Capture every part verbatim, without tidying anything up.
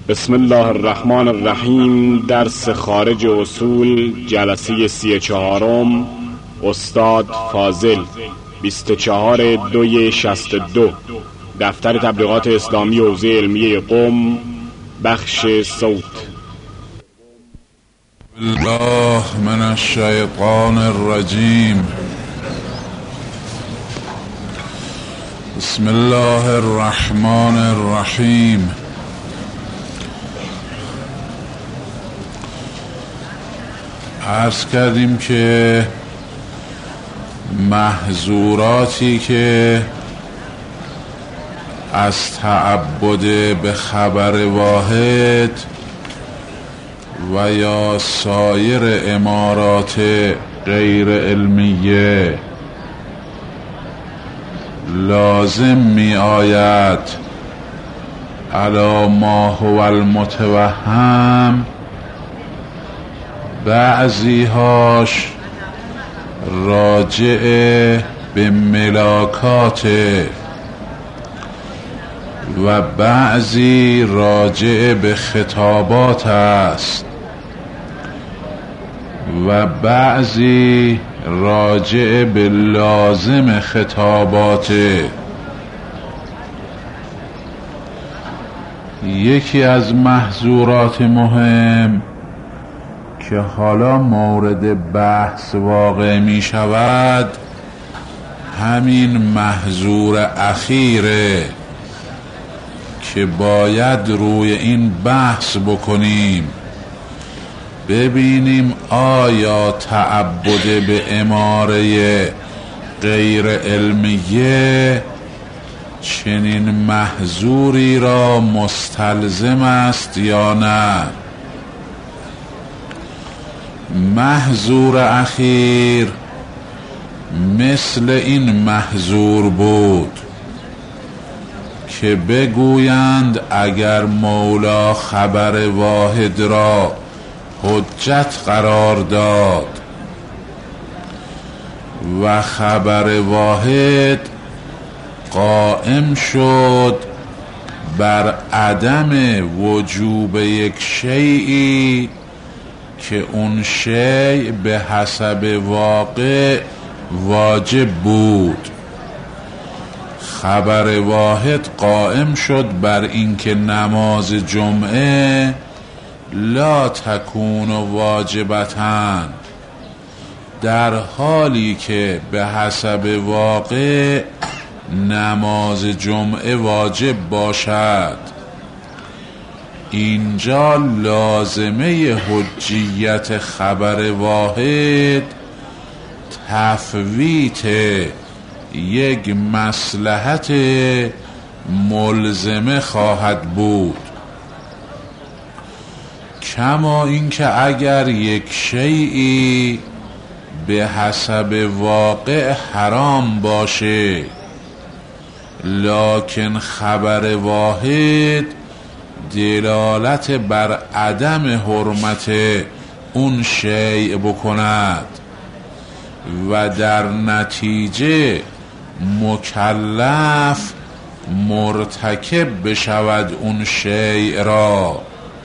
بسم الله الرحمن الرحیم. درس خارج اصول، جلسه سی چهارم، استاد فاضل، بیست و چهار دوی شست و دو، دفتر تبلیغات اسلامی حوزه علمیه قم، بخش صوت. الله من الشیطان الرجیم. بسم الله الرحمن الرحیم. عرض کردیم که محظوراتی که از تعبد به خبر واحد و یا سایر امارات غیر علمیه لازم می آید علی ما هو المتوهم، بعضی هاش راجع به ملاکات و بعضی راجع به خطابات است و بعضی راجع به لازم خطابات. یکی از محظورات مهم که حالا مورد بحث واقع می شود همین محظور اخیره که باید روی این بحث بکنیم، ببینیم آیا تعبد به اماره غیر علمیه چنین محظوری را مستلزم است یا نه. محظور اخیر مثل این محظور بود که بگویند اگر مولا خبر واحد را حجت قرار داد و خبر واحد قائم شد بر عدم وجوب یک شیئی که اون شیء به حسب واقع واجب بود، خبر واحد قائم شد بر اینکه نماز جمعه لا تکون واجبتن، در حالی که به حسب واقع نماز جمعه واجب باشد. اینجا لازمه حجیت خبر واحد تفویت یک مصلحت ملزمه خواهد بود، کما اینکه اگر یک شیئی به حسب واقع حرام باشه لکن خبر واحد دلالت بر عدم حرمت اون شیء بکند و در نتیجه مکلف مرتکب بشود اون شیء را،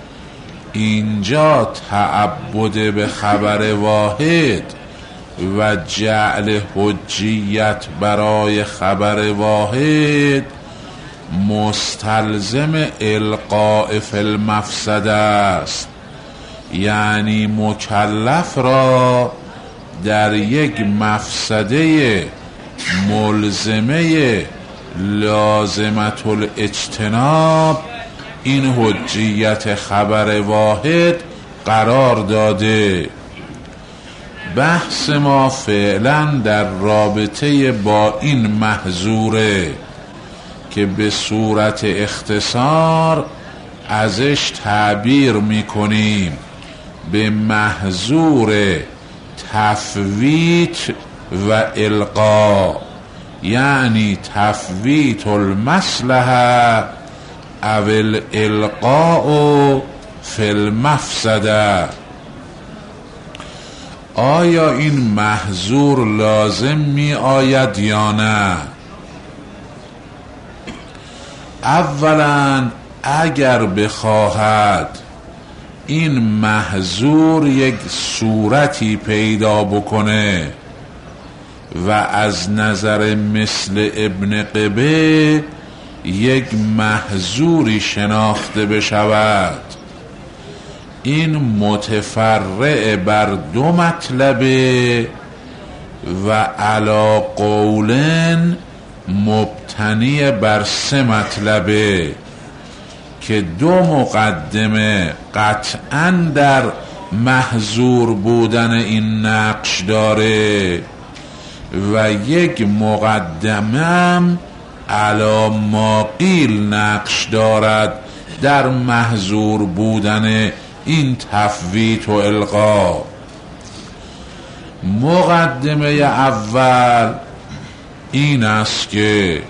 اینجا تعبد به خبر واحد و جعل حجیت برای خبر واحد مستلزم القاء فی المفسده است، یعنی مکلف را در یک مفسده ملزمه لازمت الاجتناب این حجیت خبر واحد قرار داده. بحث ما فعلا در رابطه با این محظوره که به صورت اختصار ازش تعبیر میکنیم به محظور تفویت و القا، یعنی تفویت المصلحه او الالقاء فی المفسده. آیا این محظور لازم می آید یا نه؟ اولا اگر بخواهد این محظور یک صورتی پیدا بکنه و از نظر مثل ابن قبه یک محظوری شناخته بشود، این متفرع بر دو مطلبه و علی قولن مبتنی بر سه مطلبه که دو مقدمه قطعاً در محظور بودن این نقش داره و یک مقدمه علی ما قیل نقش دارد در محظور بودن این تفویت و القا. مقدمه اول این است که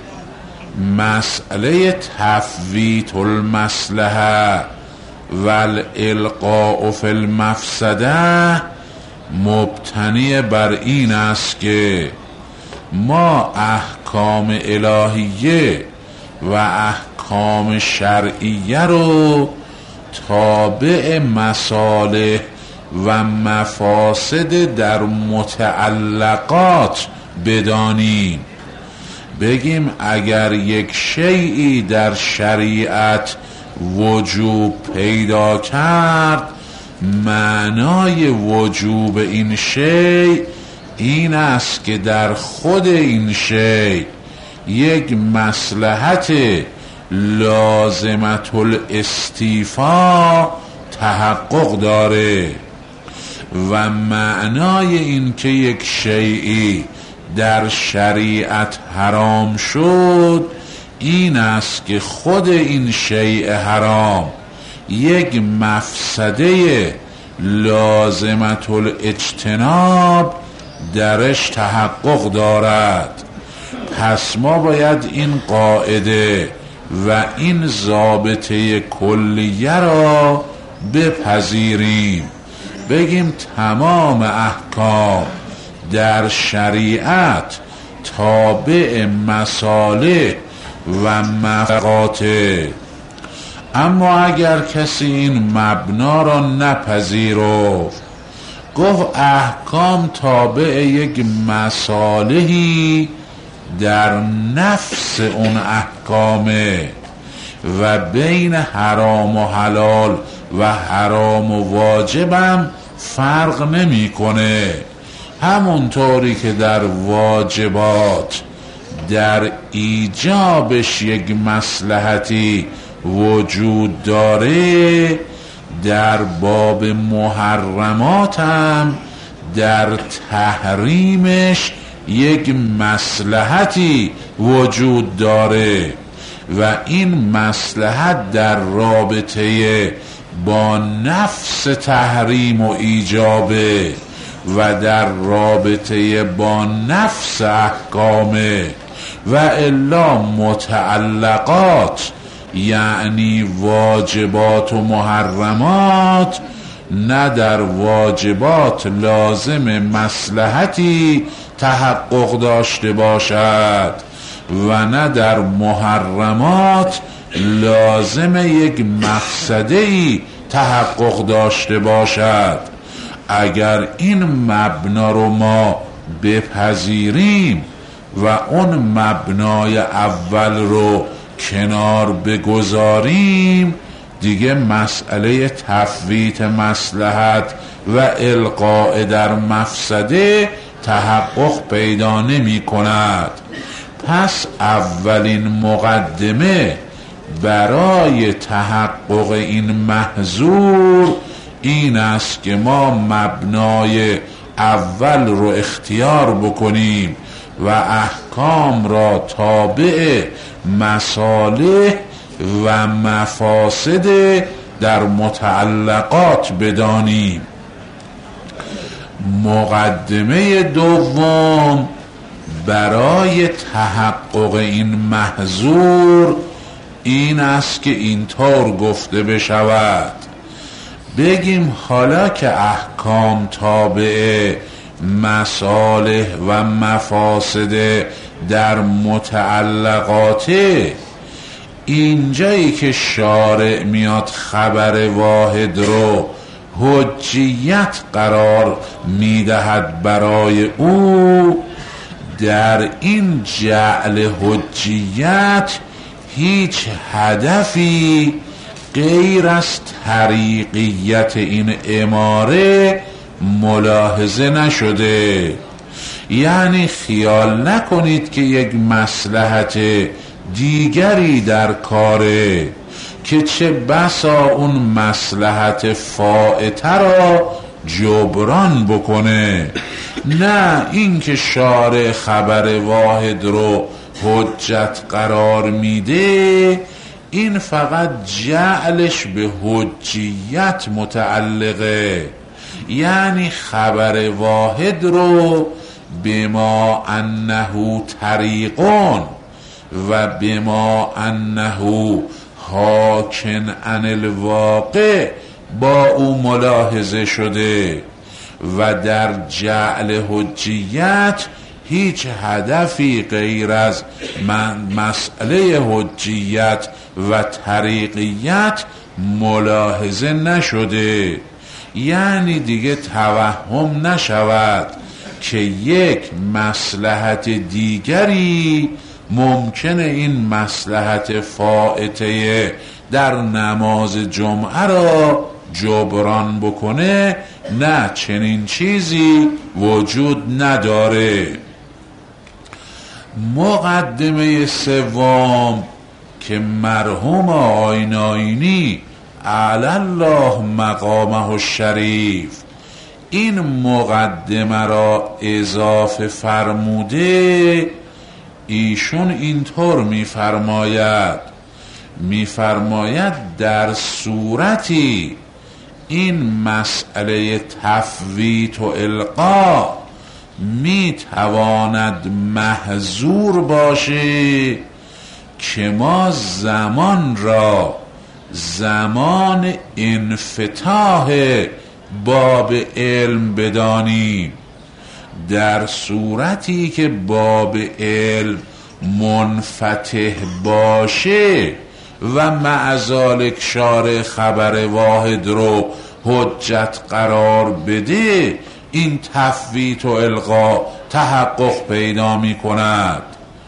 مسئله تفویت المصلحه و الالقاء فی المفسده مبتنی بر این است که ما احکام الهیه و احکام شرعیه رو تابع مصالح و مفاسد در متعلقات بدانیم. بگیم اگر یک شیئی در شریعت وجوب پیدا کرد، معنای وجوب این شیء این است که در خود این شیء یک مصلحت لازمت الاستیفا تحقق داره و معنای این که یک شیئی در شریعت حرام شد این است که خود این شیء حرام یک مفسده لازمت الاجتناب درش تحقق دارد. پس ما باید این قاعده و این ضابطه کلیه را بپذیریم، بگیم تمام احکام در شریعت تابع مصالح و مفقاته. اما اگر کسی این مبنا را نپذیرفت، گفت احکام تابع یک مصالحی در نفس اون احکامه و بین حرام و حلال و حرام و واجبم فرق نمی کنه، همونطوری که در واجبات در ایجابش یک مصلحتی وجود داره، در باب محرمات هم در تحریمش یک مصلحتی وجود داره و این مصلحت در رابطه با نفس تحریم و ایجابه و در رابطه با نفس احکامه و الا متعلقات یعنی واجبات و محرمات نه در واجبات لازم مصلحتی تحقق داشته باشد و نه در محرمات لازم یک مفسده‌ای تحقق داشته باشد. اگر این مبنا رو ما بپذیریم و اون مبنای اول رو کنار بگذاریم، دیگه مسئله تفویت مصلحت و القاء در مفسده تحقق پیدا نمی کند. پس اولین مقدمه برای تحقق این محظور این است که ما مبنای اول رو اختیار بکنیم و احکام را تابع مصالح و مفاسد در متعلقات بدانیم. مقدمه دوم برای تحقق این محظور این است که اینطور گفته بشود، بگیم حالا که احکام تابع مصالح و مفاسد در متعلقاته، اینجایی که شارع میاد خبر واحد رو حجیت قرار میدهد برای او، در این جعل حجیت هیچ هدفی غیر از طریقیت این اماره ملاحظه نشده. یعنی خیال نکنید که یک مصلحت دیگری در کاره که چه بسا اون مصلحت فائته را جبران بکنه. نه، این که شارع خبر واحد رو حجت قرار میده، این فقط جعلش به حجیت متعلقه. یعنی خبر واحد رو بما انه طریقون و بما انه حاکن عن الواقع با او ملاحظه شده و در جعل حجیت هیچ هدفی غیر از مسئله حجیت و طریقیت ملاحظه نشده. یعنی دیگه توهم نشود که یک مصلحت دیگری ممکنه این مصلحت فائته در نماز جمعه را جبران بکنه. نه، چنین چیزی وجود نداره. مقدمه سوم که مرحوم آیین آیینی علی الله مقامه الشریف این مقدمه را اضافه فرموده، ایشون اینطور میفرماید میفرماید در صورتی این مسئله تفویت و القا میتواند محظور باشه که ما زمان را زمان انفتاح باب علم بدانیم. در صورتی که باب علم منفتح باشه و معذالک شارع خبر واحد رو حجت قرار بده، این تفویت و الغا تحقق پیدا می کند.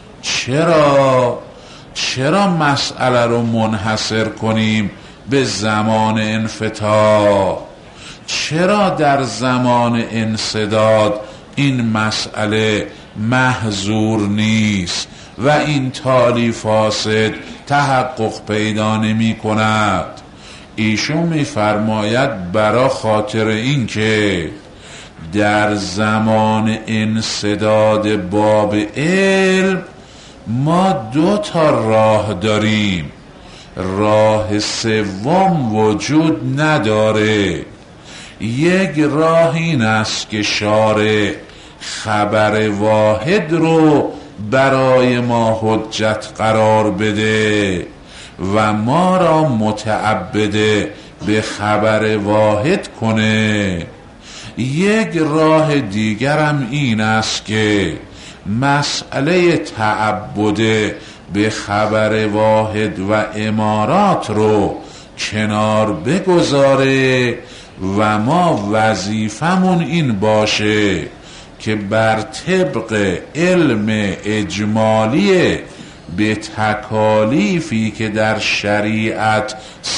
چرا؟ چرا مسئله رو منحصر کنیم به زمان انفتاح؟ چرا در زمان انسداد این مسئله محظور نیست و این تالی فاسد تحقق پیدا نمی کند؟ ایشون می فرماید برا خاطر این که در زمان انسداد باب علم ما دو تا راه داریم، راه سوم وجود نداره. یک راه این است که شارع خبر واحد رو برای ما حجت قرار بده و ما را متعبده به خبر واحد کنه. یک راه دیگرم این است که مسئله تعبده به خبر واحد و امارات رو کنار بگذاره و ما وظیفمون این باشه که بر طبق علم اجمالی به تکالیفی که در شریعت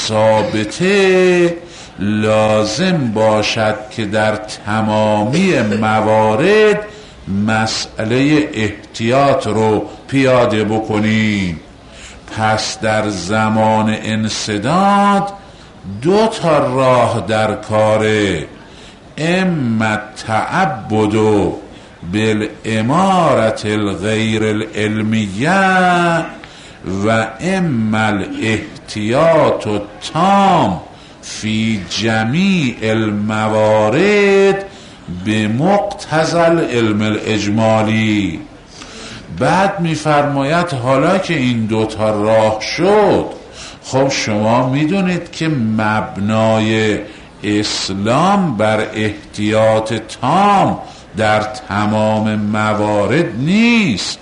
ثابته لازم باشد که در تمامی موارد مسئله احتیاط رو پیاده بکنیم. پس در زمان انسداد دو تا راه در کاره، اما تعبد بالامارت الغیر العلمیه و اما الاحتیاط التام فی جمیع الموارد به مقتضی العلم الاجمالی. بعد میفرماید حالا که این دوتا راه شد، خب شما میدونید که مبنای اسلام بر احتیاط تام در تمام موارد نیست،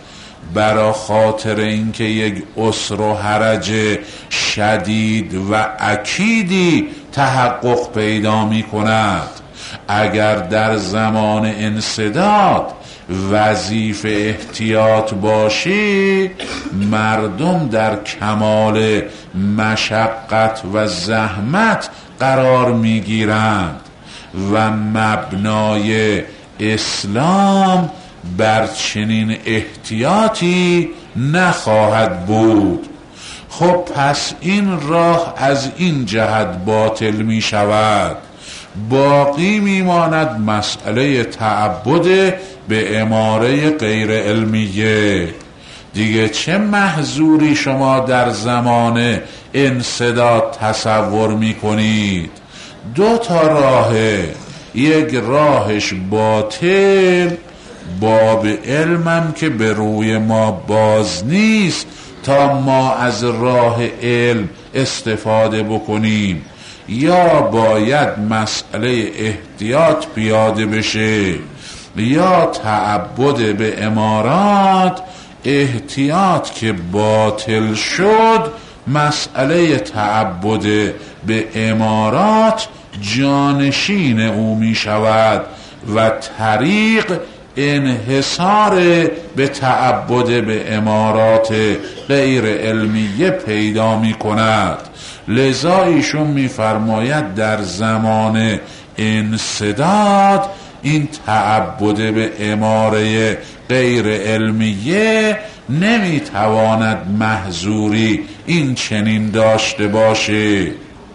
برا خاطر اینکه یک اسر و حرج شدید و اکیدی تحقق پیدا می کند. اگر در زمان انسداد وظیفه احتیاط باشی، مردم در کمال مشقت و زحمت قرار می گیرند و مبنای اسلام بر چنین احتیاطی نخواهد بود. خب پس این راه از این جهت باطل می شود. باقی می ماند مسئله تعبد به اماره غیر علمیه. دیگه چه محظوری شما در زمان انسداد تصور می کنید؟ دو تا راهه، یک راهش باطل، باب علمم که به روی ما باز نیست تا ما از راه علم استفاده بکنیم، یا باید مسئله احتیاط پیاده بشه، یا تعبد به امارات. احتیاط که باطل شد، مسئله تعبد به امارات جانشین او می شود و طریق انحصار به تعبد به امارات غیر علمیه پیدا می کند. لذا ایشون می فرماید در زمان انسداد این تعبد به اماره غیر علمیه نمی تواند محظوری این چنین داشته باشه.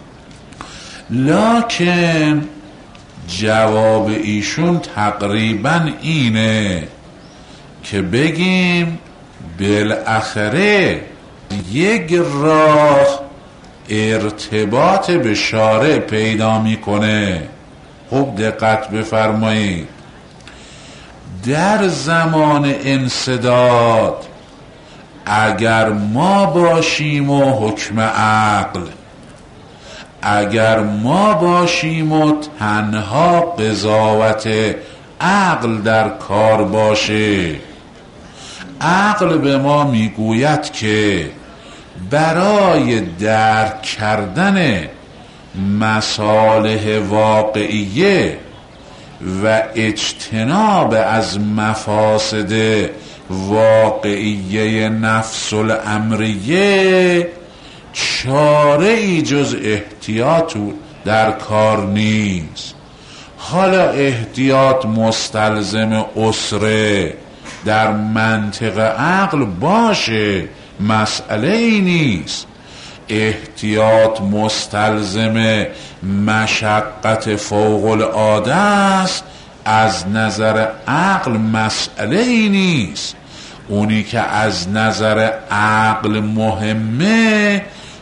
لکن جواب ایشون تقریبا اینه که بگیم بالاخره یک راه ارتباط به شارع پیدا میکنه. خوب دقت بفرمایید، در زمان انسداد اگر ما باشیم و حکم عقل، اگر ما باشیم و تنها قضاوت عقل در کار باشه، عقل به ما میگوید که برای درک کردن مصالح واقعیه و اجتناب از مفاسد واقعیه نفس الامریه چاره ای جز احتیاط در کار نیست. حالا احتیاط مستلزم اسره در منطق عقل باشه، مسئله ای نیست. احتیاط مستلزم مشقت فوق العاده است، از نظر عقل مسئله ای نیست. اونی که از نظر عقل مهمه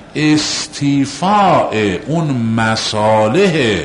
استیفاء اون مصالح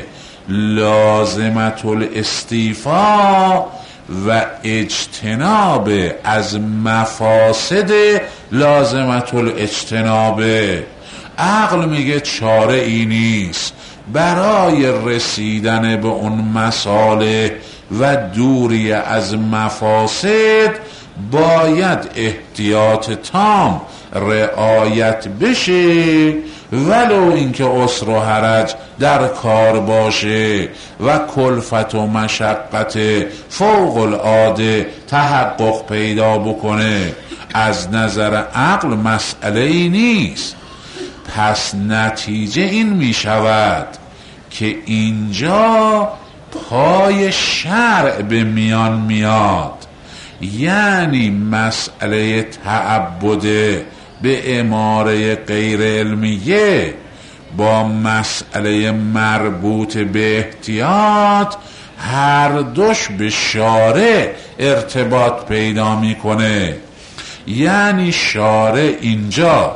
لازمت الاستیفاء و اجتناب از مفاسد لازمت الاجتناب. عقل میگه چاره ای نیست برای رسیدن به اون مصالح و دوری از مفاسد باید احتیاط تام رعایت بشه، ولو اینکه عسر و حرج در کار باشه و کلفت و مشقت فوق العاده تحقق پیدا بکنه. از نظر عقل مسئله ای نیست. پس نتیجه این می شود که اینجا پای شرع به میان میاد، یعنی مسئله تعبد به اماره غیر علمیه با مسئله مربوط به احتیاط هر دوش به شارع ارتباط پیدا میکنه. یعنی شارع اینجا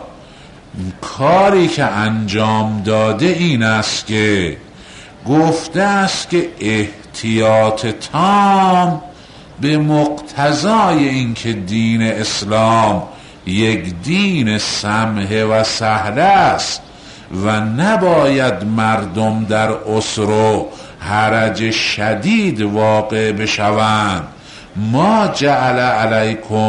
کاری که انجام داده این است که گفته است که احتیاط تام به مقتضای اینکه دین اسلام یک دین سمح و سهل است و نباید مردم در عسر و حرج شدید واقع بشوند، ما جعل علیکم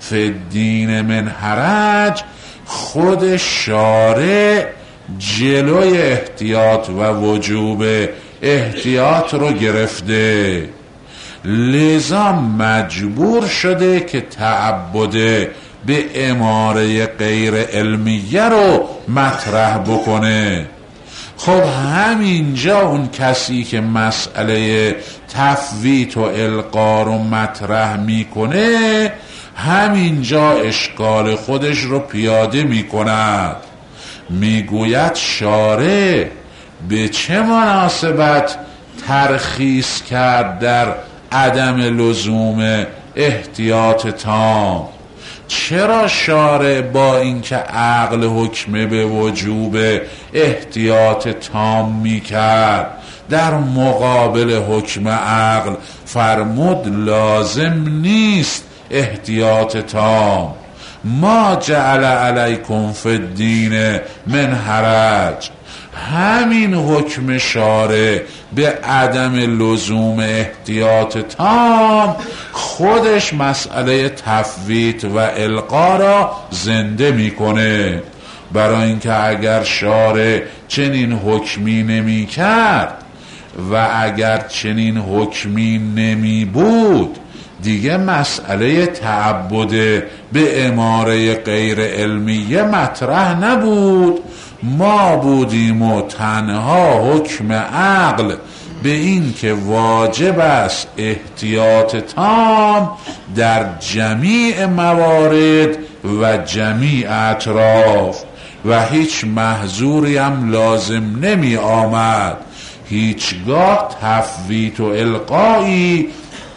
فالدین من حرج، خود شارع جلوی احتیاط و وجوب احتیاط رو گرفته، لذا مجبور شده که تعبد به اماره غیر علمیه رو مطرح بکنه. خب همینجا اون کسی که مسئله تفویت و القا رو مطرح میکنه، همینجا اشکال خودش رو پیاده میکند. میگوید شارع به چه مناسبت ترخیص کرد در عدم لزوم احتیاط تام؟ چرا شارع با اینکه عقل حکم به وجوب احتیاط تام میکرد، در مقابل حکم عقل فرمود لازم نیست احتیاط تام؟ ما جعل علیکم فی الدین من حرج. همین حکم شارع به عدم لزوم احتیاط تام خودش مسئله تفویت و القا را زنده میکنه. برای اینکه اگر شارع چنین حکمی نمی کرد و اگر چنین حکمی نمی بود، دیگه مسئله تعبد به اماره غیر علمیه مطرح نبود. ما بودیم و تنها حکم عقل به این که واجب است احتیاط تام در جمیع موارد و جمیع اطراف و هیچ محظوری هم لازم نمی آمد. هیچگاه تفویت و القایی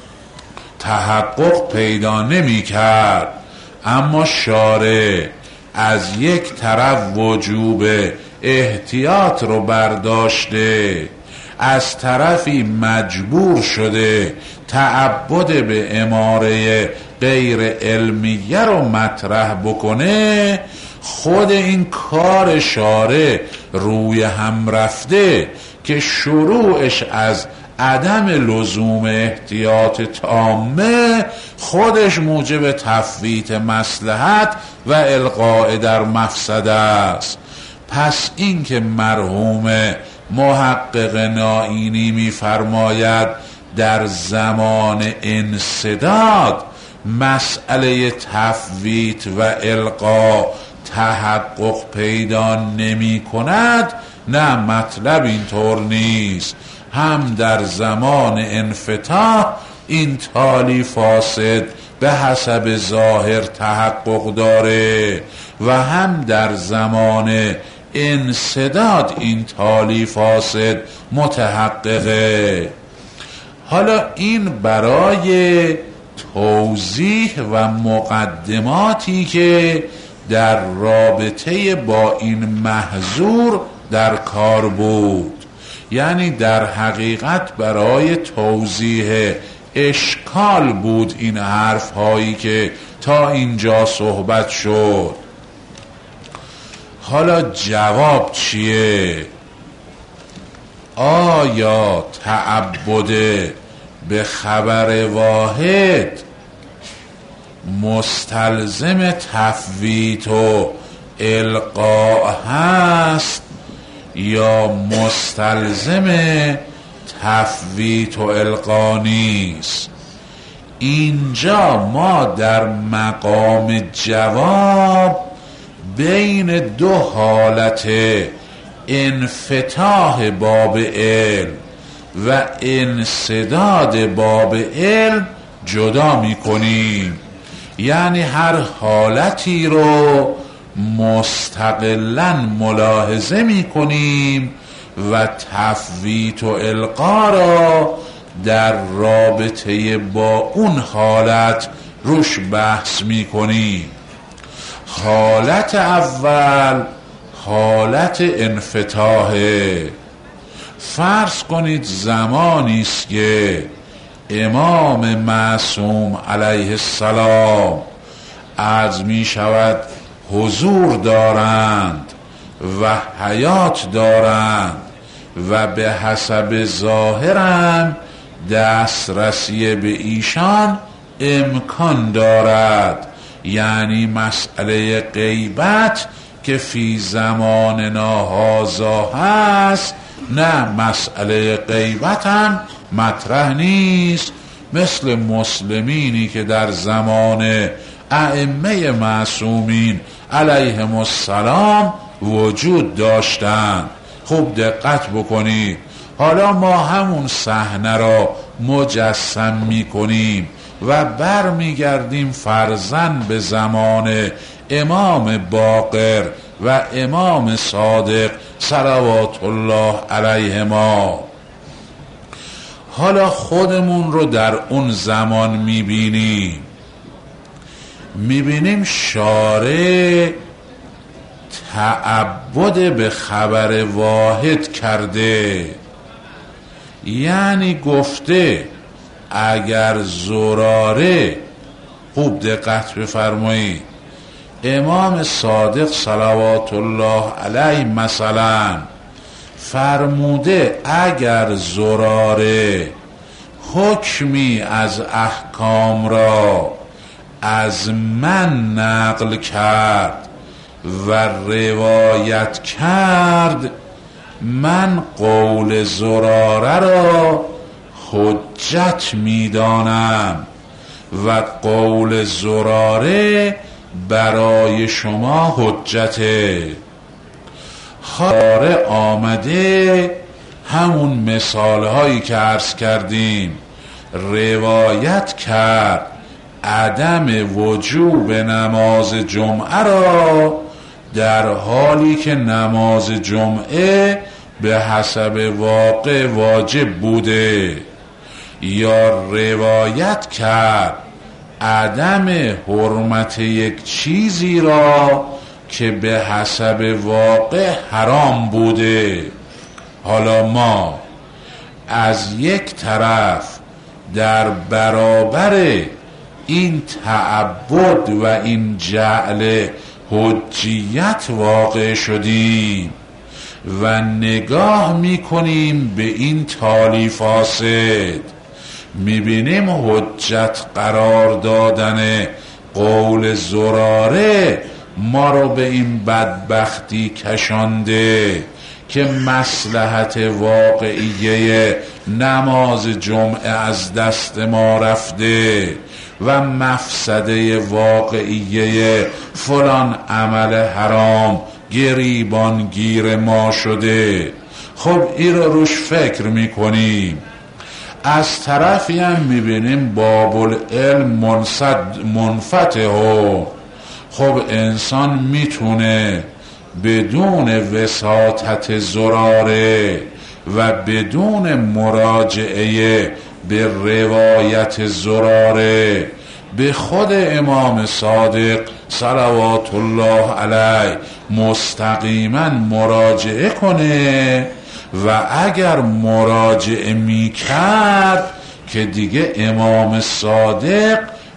تحقق پیدا نمی کرد. اما شارع از یک طرف وجوب احتیاط رو برداشته، از طرفی مجبور شده تعبد به اماره غیر علمیه رو مطرح بکنه. خود این کار شارع روی هم رفته که شروعش از عدم لزوم احتیاط تامه خودش موجب تفویت مصلحت و القاء در مفسده است. پس این که مرحوم محقق نائینی می‌فرماید در زمان انسداد مسئله تفویت و القا تحقق پیدا نمی کند، نه، مطلب اینطور نیست. هم در زمان انفتاح این تالی فاسد به حسب ظاهر تحقق داره و هم در زمان انسداد این تالی فاسد متحققه. حالا این برای توضیح و مقدماتی که در رابطه با این محظور در کار بود، یعنی در حقیقت برای توضیح اشکال بود این حرف هایی که تا اینجا صحبت شد. حالا جواب چیه؟ آیا تعبد به خبر واحد مستلزم تفویت و القاء هست یا مستلزم تفویت و القا نیست؟ اینجا ما در مقام جواب بین دو حالت انفتاح باب علم و انسداد باب علم جدا می کنیم. یعنی هر حالتی رو مستقلاً ملاحظه می کنیم و تفویت و القا را در رابطه با اون حالت روش بحث می کنیم. حالت اول حالت انفتاحه. فرض کنید زمانی است که امام معصوم علیه السلام عرض می شود حضور دارند و حیات دارند و به حسب ظاهرم دسترسی به ایشان امکان دارد یعنی مسئله غیبت که فی زماننا هذا هست، نه مسئله غیبت هم مطرح نیست، مثل مسلمینی که در زمان ائمه معصومین علیهم السلام وجود داشتند. خوب دقت بکنید. حالا ما همون صحنه را مجسم میکنیم و برمیگردیم فرزن به زمان امام باقر و امام صادق صلوات الله علیهما. حالا خودمون رو در اون زمان میبینیم میبینیم شارع تعبد به خبر واحد کرده، یعنی گفته اگر زراره، خوب دقت بفرمایید، امام صادق صلوات الله علیه مثلا فرموده اگر زراره حکمی از احکام را از من نقل کرد و روایت کرد، من قول زراره را حجت میدانم و قول زراره برای شما حجته. خاره آمده همون مثال هایی که عرض کردیم روایت کرد عدم وجوب نماز جمعه را، در حالی که نماز جمعه به حسب واقع واجب بوده، یا روایت کرد عدم حرمت یک چیزی را که به حسب واقع حرام بوده. حالا ما از یک طرف در برابر این تعبد و این جعل حجیت واقع شدیم و نگاه میکنیم به این تالی فاسد، میبینیم حجت قرار دادن قول زراره ما رو به این بدبختی کشانده که مصلحت واقعیه نماز جمعه از دست ما رفته و مفسده واقعیه فلان عمل حرام گریبان گیر ما شده. خب این رو روش فکر میکنیم. از طرفی هم میبینیم باب العلم منفتح. خب انسان میتونه بدون وساطت زراره و بدون مراجعه به روایت زراره به خود امام صادق صلوات الله علیه مستقیما مراجعه کنه و اگر مراجعه میکرد که دیگه امام صادق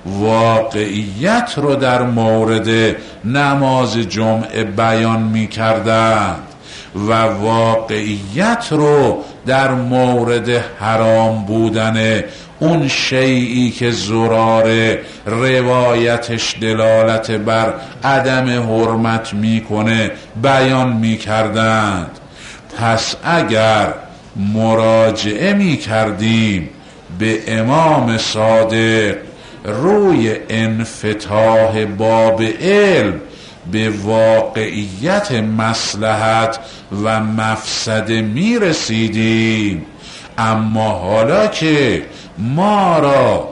واقعیت رو در مورد نماز جمعه بیان میکردند و واقعیت رو در مورد حرام بودن اون شیئی که زراره روایتش دلالت بر عدم حرمت میکنه بیان میکردند. پس اگر مراجعه میکردیم به امام صادق روی انفتاح باب علم به واقعیت مصلحت و مفسده می رسیدیم. اما حالا که ما را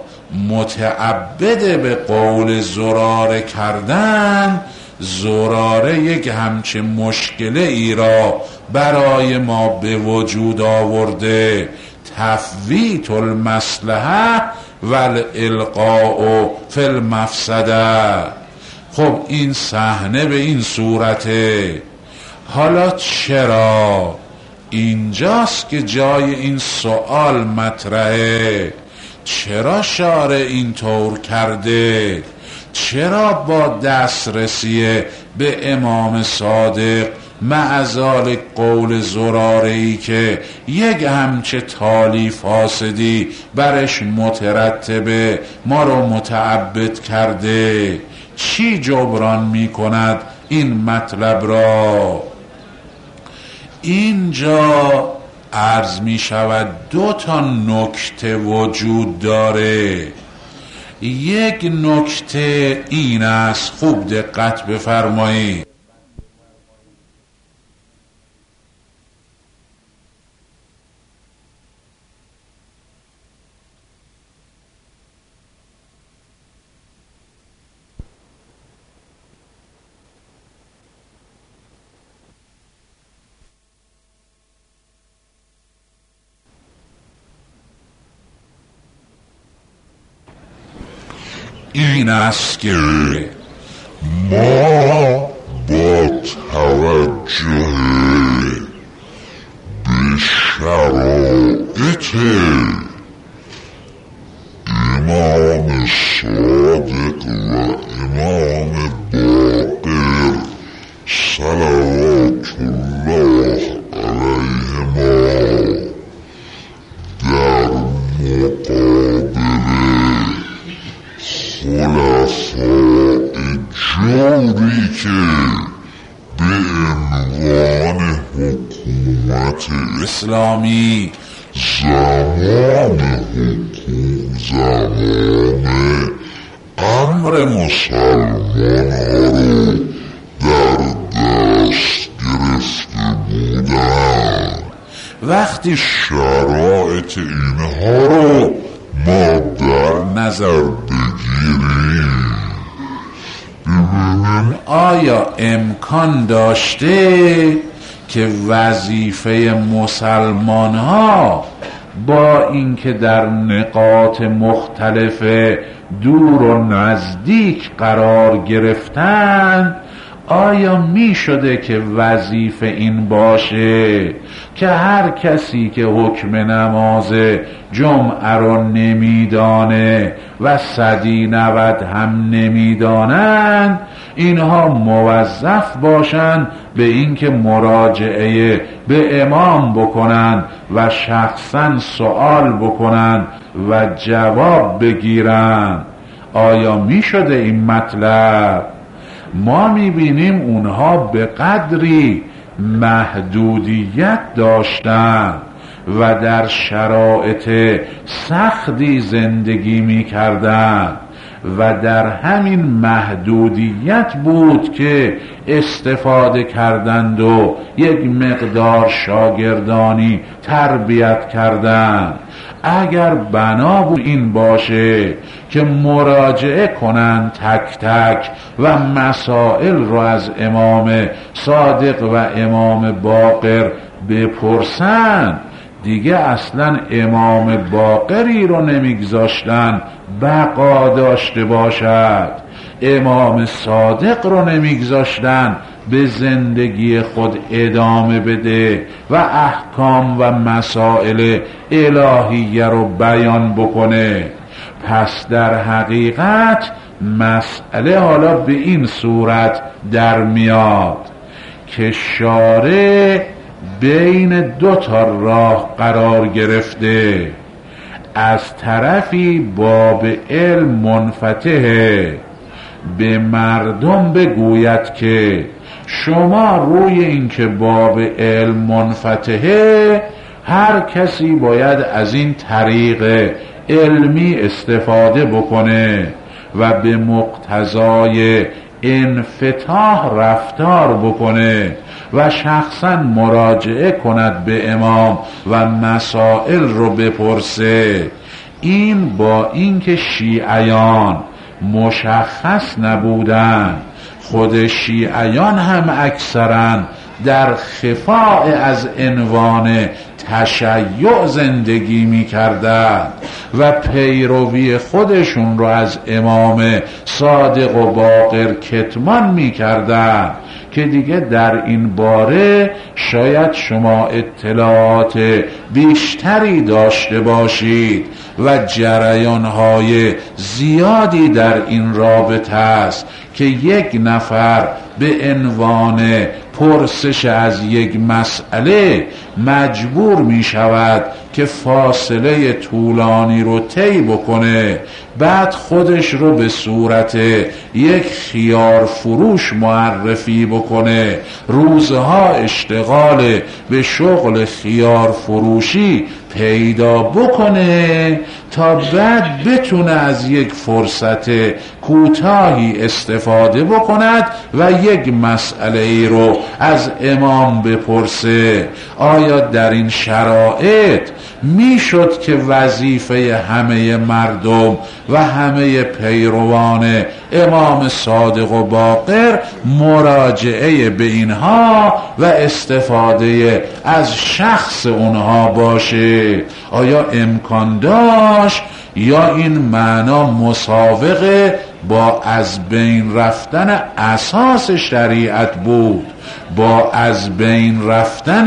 متعبد به قول زراره کردن، زراره یک همچه مشکله ای را برای ما به وجود آورده، تفویت المصلحه و الالقاء فی المفسده. خب این صحنه به این صورته. حالا چرا اینجاست که جای این سوال مطرحه؟ چرا شارع این طور کرده؟ چرا با دسترسی به امام صادق معذال قول زراره‌ای که یک همچه تالی فاسدی برش مترتبه ما رو متعبد کرده؟ چی جبران می کند این مطلب را؟ اینجا عرض می شود دو تا نکته وجود داره. یک نکته این است، خوب دقت بفرمایید، این است که ما با توجه به شرایط امام صادق و امام باقر صلوات الله علیهما در مقابل خلفاء جوری که به عنوان حکومت اسلامی زمان حکومت زمان امر مسلمان ها رو در دست گرفته بودن. وقتی شرایط اینها رو ما در نظر بگیریم، ببینیم آیا امکان داشته که وظیفه مسلمان ها با اینکه در نقاط مختلف دور و نزدیک قرار گرفتند، آیا می شده که وظیفه این باشه که هر کسی که حکم نماز جمعه رو نمیدانه و صدی نود هم نمیدانند اینها موظف باشند به اینکه مراجعه به امام بکنند و شخصا سوال بکنند و جواب بگیرند؟ آیا می شده این مطلب؟ ما میبینیم اونها به قدری محدودیت داشتن و در شرایط سختی زندگی میکردن و در همین محدودیت بود که استفاده کردند و یک مقدار شاگردانی تربیت کردند. اگر بنا بود این باشه که مراجعه کنند تک تک و مسائل رو از امام صادق و امام باقر بپرسند، دیگه اصلا امام باقری رو نمیگذاشتن بقا داشته باشد، امام صادق رو نمیگذاشتن به زندگی خود ادامه بده و احکام و مسائل الهیه رو بیان بکنه. پس در حقیقت مسئله حالا به این صورت در میاد که شارع بین دو تا راه قرار گرفته. از طرفی باب علم منفتحه، به مردم بگوید که شما روی این که باب علم منفتحه، هر کسی باید از این طریق علمی استفاده بکنه و به مقتضای انفتاح رفتار بکنه و شخصا مراجعه کند به امام و مسائل رو بپرسه. این با اینکه شیعیان مشخص نبودن، خود شیعیان هم اکثرا در خفاء از عنوان تشیع زندگی می کردند و پیروی خودشون رو از امام صادق و باقر کتمان می کردند که دیگه در این باره شاید شما اطلاعات بیشتری داشته باشید و جریانهای زیادی در این رابطه است که یک نفر به عنوان پرسش از یک مسئله مجبور می شود که فاصله طولانی رو طی بکنه، بعد خودش رو به صورت یک خیار فروش معرفی بکنه، روزها اشتغال به شغل خیار فروشی پیدا بکنه تا بعد بتونه از یک فرصت کوتاهی استفاده بکند و یک مسئله ای رو از امام بپرسه. آیا در این شرایط میشد که وظیفه همه مردم و همه پیروان امام صادق و باقر مراجعه به اینها و استفاده از شخص اونها باشه؟ آیا امکان داشت یا این معنا مساوقه با از بین رفتن اساس شریعت بود، با از بین رفتن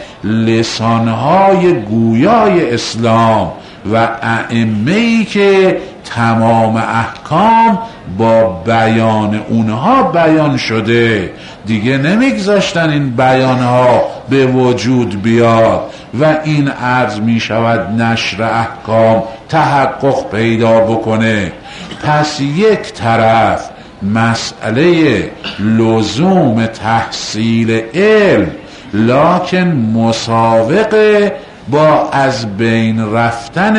لسانهای گویای اسلام و ائمه‌ای که تمام احکام با بیان اونها بیان شده، دیگه نمیگذاشتن این بیانها به وجود بیاد و این عرض می شود نشر احکام تحقق پیدا بکنه. پس یک طرف مسئله لزوم تحصیل علم لکن مساوقه با از بین رفتن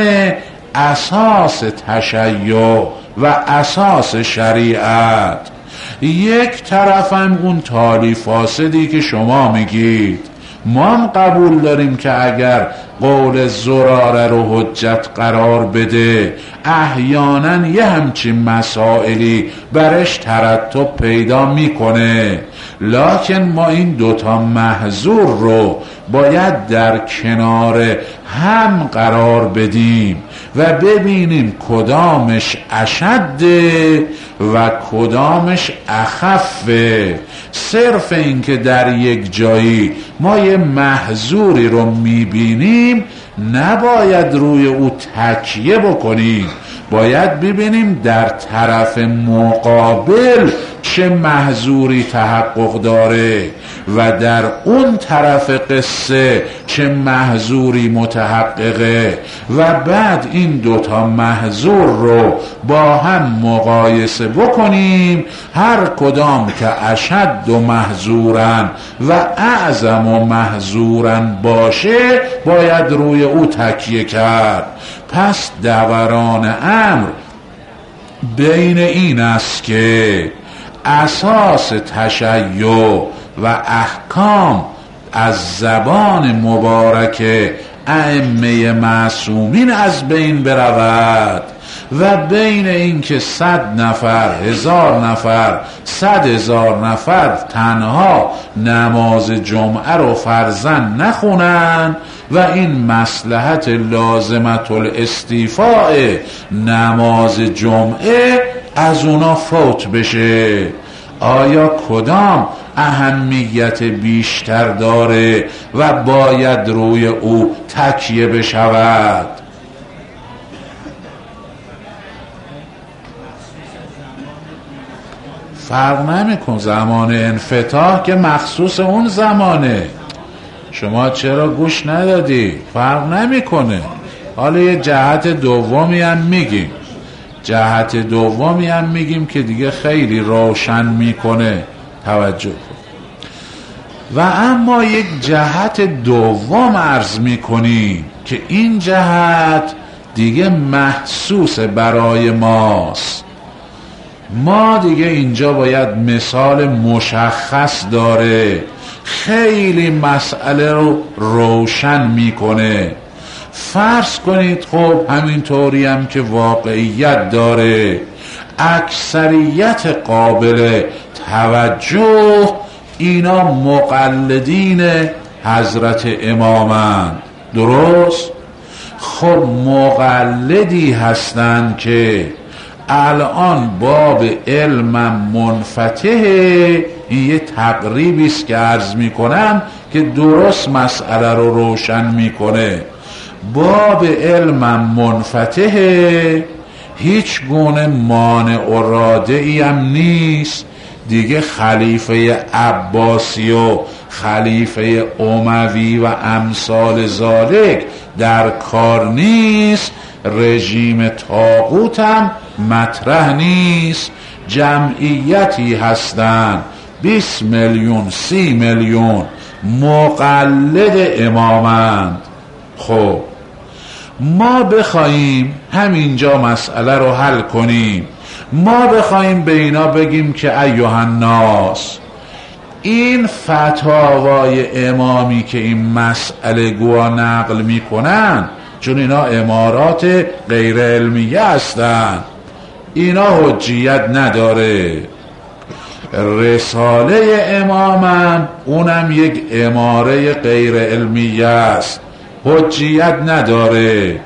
اساس تشیع و اساس شریعت. یک طرف هم اون تالی فاسدی که شما میگید، ما هم قبول داریم که اگر قول زراره رو حجت قرار بده احیانا یه همچین مسائلی برش ترتب پیدا میکنه، لکن ما این دوتا محظور رو باید در کنار هم قرار بدیم و ببینیم کدامش اشده و کدامش اخفه. صرف این که در یک جایی ما یه محظوری رو میبینیم نباید روی او تکیه بکنیم، باید ببینیم در طرف مقابل چه محظوری تحقق داره و در اون طرف قصه چه محظوری متحققه و بعد این دوتا محظور رو با هم مقایسه بکنیم، هر کدام که اشد و محظورن و اعظم و محظورن باشه باید روی او تکیه کرد. پس دوران امر بین این است که اساس تشیع و احکام از زبان مبارک ائمه معصومین از بین برود و بین این که صد نفر، هزار نفر، صد هزار نفر تنها نماز جمعه رو فرضاً نخونن و این مصلحت لازمت الاستیفاء نماز جمعه از اونا فوت بشه. آیا کدام اهمیت بیشتر داره و باید روی او تکیه بشود؟ فرق نمیکن، زمان انفتاح که مخصوص اون زمانه، شما چرا گوش ندادی؟ فرق نمیکنه. حالا یه جهت دومی هم میگیم، جهت دومی هم میگیم که دیگه خیلی روشن میکنه، توجه کن. و اما یک جهت دوم عرض میکنیم که این جهت دیگه محسوس برای ماست. ما دیگه اینجا باید مثال مشخص داره، خیلی مسئله رو روشن میکنه. فرض کنید خب همینطوری هم که واقعیت داره، اکثریت قابل توجه اینا مقلدین حضرت امامند، درست؟ خب مقلدی هستند که الان باب علم منفتحه. این یه تقریبی است که عرض میکنم که درست مسئله رو روشن میکنه. باب علم منفتحه، هیچ گونه مانع و رادعی هم نیست، دیگه خلیفه عباسی و خلیفه اموی و امثال ذالک در کار نیست، رژیم طاغوت هم مطرح نیست. جمعیتی هستند بیست میلیون سی میلیون مقلد امامند. خب ما بخوایم همینجا مسئله رو حل کنیم، ما بخوایم به اینا بگیم که ایها الناس، این فتاوای امامی که این مسئله گویا نقل میکنن، چون اینا امارات غیر علمیه هستن، اینا حجیت نداره. رساله امامم اونم یک اماره غیر علمیه است، حجیت نداره.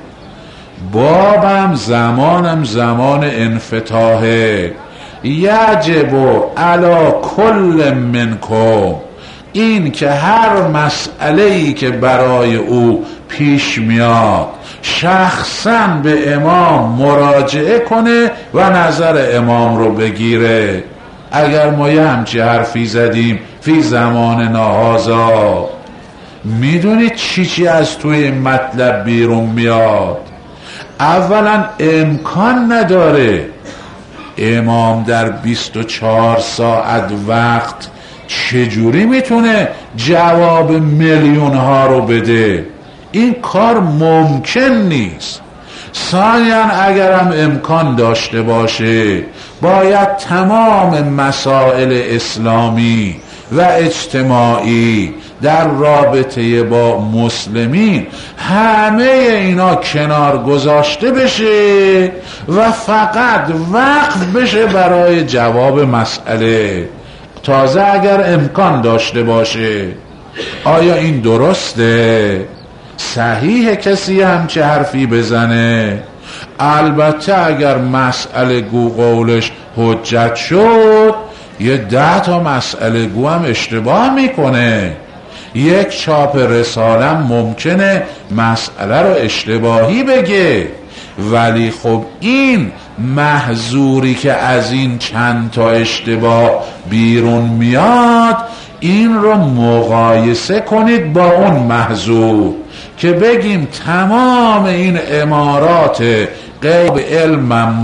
بابم زمانم زمان انفتاحه. یجب علی کل منکم، این که هر مسئله‌ای که برای او پیش میاد شخصاً به امام مراجعه کنه و نظر امام رو بگیره. اگر ما یه همچی حرفی زدیم فی زمان نهازا، میدونید چی چی از توی این مطلب بیرون میاد؟ اولا امکان نداره امام در بیست و چهار ساعت وقت چجوری میتونه جواب میلیون ها رو بده؟ این کار ممکن نیست. ثانیاً اگرم امکان داشته باشه باید تمام مسائل اسلامی و اجتماعی در رابطه با مسلمین همه اینا کنار گذاشته بشه و فقط وقف بشه برای جواب مسئله. تازه اگر امکان داشته باشه. آیا این درسته؟ صحیح کسی همچه حرفی بزنه؟ البته اگر مسئله گو قولش حجت شد، یه ده تا مسئله گو هم اشتباه میکنه. یک چاپ رسالم ممکنه مسئله رو اشتباهی بگه، ولی خب این محظوری که از این چند تا اشتباه بیرون میاد، این رو مقایسه کنید با اون محظور که بگیم تمام این امارات غیب علم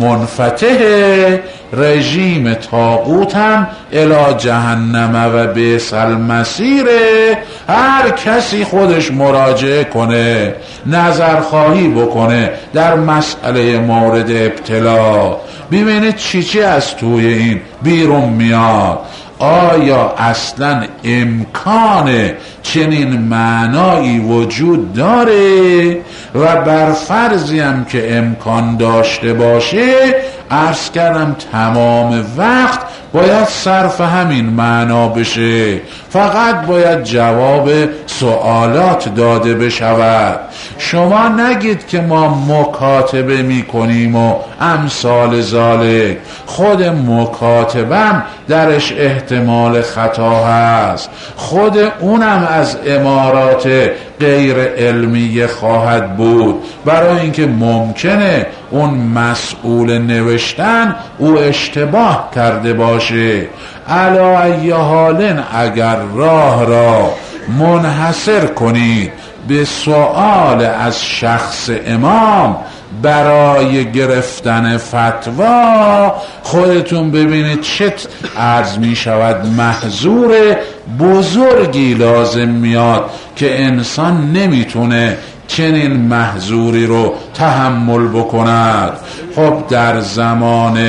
منفتحه، رژیم طاغوت هم الی جهنم و بیس المصیره. هر کسی خودش مراجعه کنه، نظرخواهی بکنه در مسئله مورد ابتلا، ببینید چی چی از توی این بیرون میاد. آیا اصلا امکان چنین معنایی وجود داره؟ و بر فرضی هم که امکان داشته باشه، عرض کردم تمام وقت باید صرف همین معنا بشه، فقط باید جواب سوالات داده بشود. شما نگید که ما مکاتبه میکنیم و امثال ذالک. خود مکاتبم درش احتمال خطا هست، خود اونم از امارات غیر علمیه خواهد بود، برای اینکه ممکنه اون مسئول نوشتن او اشتباه کرده باشه. علا ای حالن اگر راه را منحصر کنید به سؤال از شخص امام برای گرفتن فتوا، خودتون ببینید چه عرض می شود محظور بزرگی لازم میاد که انسان نمیتونه چنین محظوری رو تحمل بکند. خب در زمان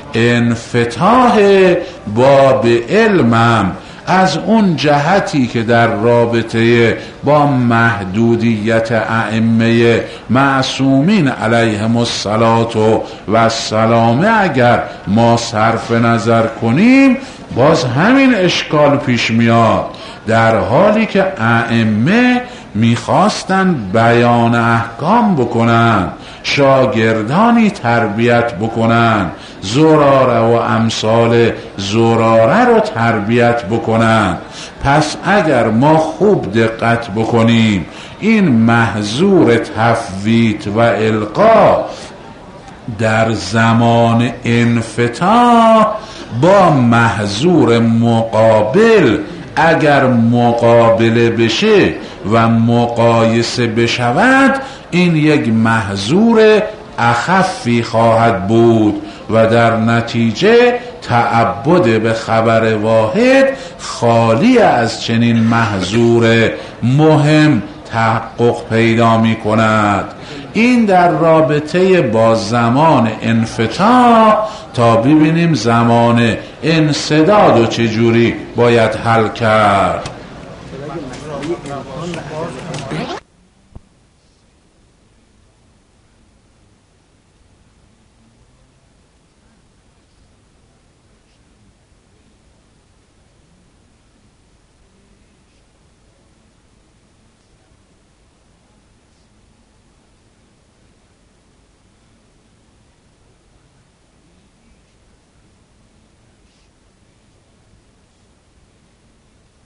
انفتاح باب علمم از اون جهتی که در رابطه با محدودیت ائمه معصومین علیهم الصلاة و السلام اگر ما صرف نظر کنیم، باز همین اشکال پیش میاد. در حالی که ائمه میخواستن بیان احکام بکنن، شاگردانی تربیت بکنن، زراره و امثال زراره رو تربیت بکنن. پس اگر ما خوب دقت بکنیم، این محظور تفویت و القا در زمان انفتاح با محظور مقابل اگر مقابله بشه و مقایسه بشود، این یک محظور اخفی خواهد بود و در نتیجه تعبد به خبر واحد خالی از چنین محظور مهم تحقق پیدا می کند. این در رابطه با زمان انفتاح، تا ببینیم زمان انسداد و چجوری باید حل کرد.